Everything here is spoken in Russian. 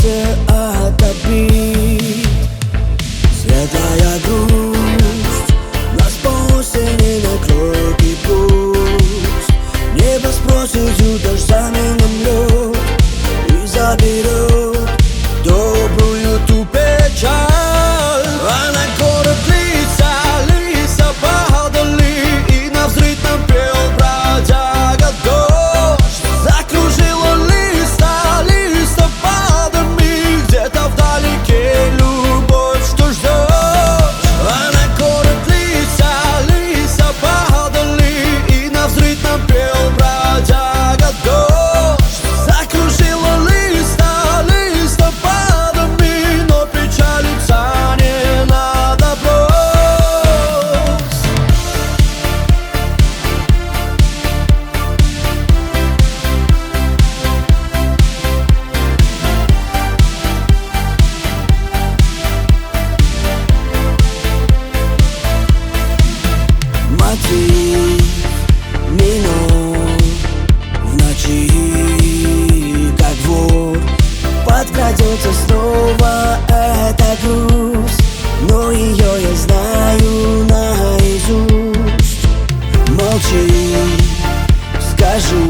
сердце от обид. Светлая грусть нас по осени накроет, и пусть небо спросит дождями нам лед и заберет добрую ту печаль. А на город лиса падали, и на взрытном пел бродяга дождь. Закружила листопадами где-то вдалеке любовь, что ждет. А на город лиса падали, и на взрытном пел бродяга дождь. Закружила листопадами, но печалиться не надо, брось. Мотив минор в ночи, как вор, подкрадется снова эта грусть, но ее я знаю наизусть. Молчи, скажу,